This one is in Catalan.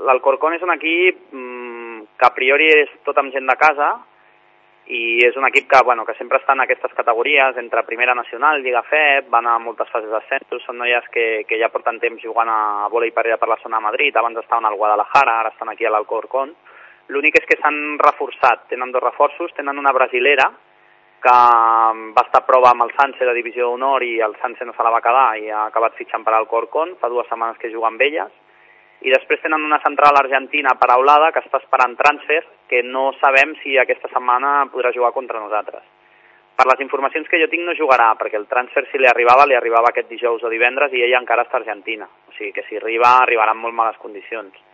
l'Alcorcón és un equip que a priori és tot amb gent de casa i és un equip que sempre està en aquestes categories, entre Primera Nacional, Lliga FEB, van a moltes fases d'ascensos, són noies que ja porten temps jugant a vòlei per allà per la zona de Madrid, abans estaven al Guadalajara, ara estan aquí a l'Alcorcón. L'únic és que s'han reforçat, tenen 2 reforços, tenen una brasilera que va estar a prova amb el Sanse de Divisió d'Honor i el Sanse no se la va quedar i ha acabat fitxant per l'Alcorcón, fa 2 setmanes que juga amb elles. I després tenen una central argentina paraulada que està esperant transfer, que no sabem si aquesta setmana podrà jugar contra nosaltres. Per les informacions que jo tinc no jugarà, perquè el transfer si li arribava aquest dijous o divendres i ella encara està a Argentina. O sigui que si arribarà en molt males condicions.